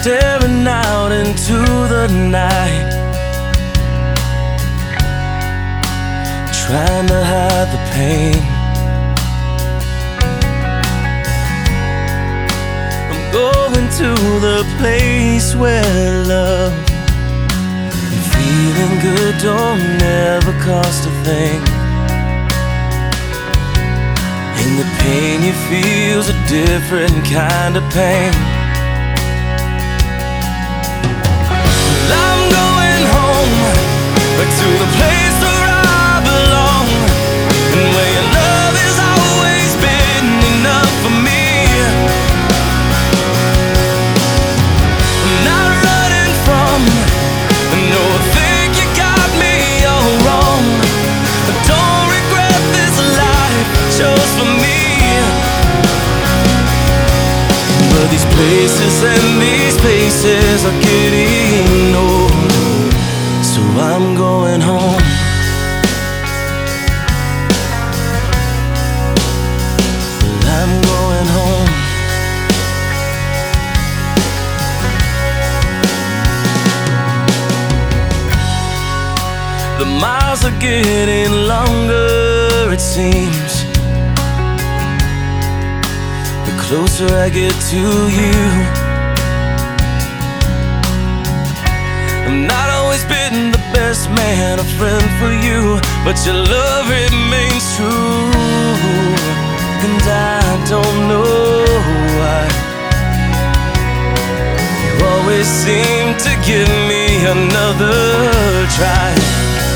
staring out into the night, trying to hide the pain. I'm going to the place where love and feeling good don't never cost a thing. And the pain you feel's a different kind of pain. I'm going home, back to the place where I belong, and where your love has always been enough for me. I'm not running from, no, I think you got me all wrong. I don't regret this life I chose for me. But these places and these faces are getting old, so I'm going home. Well, I'm going home. The miles are getting longer, it seems, the closer I get to you. I'm not always been the best man, a friend for you, but your love remains true. And I don't know why you always seem to give me another try.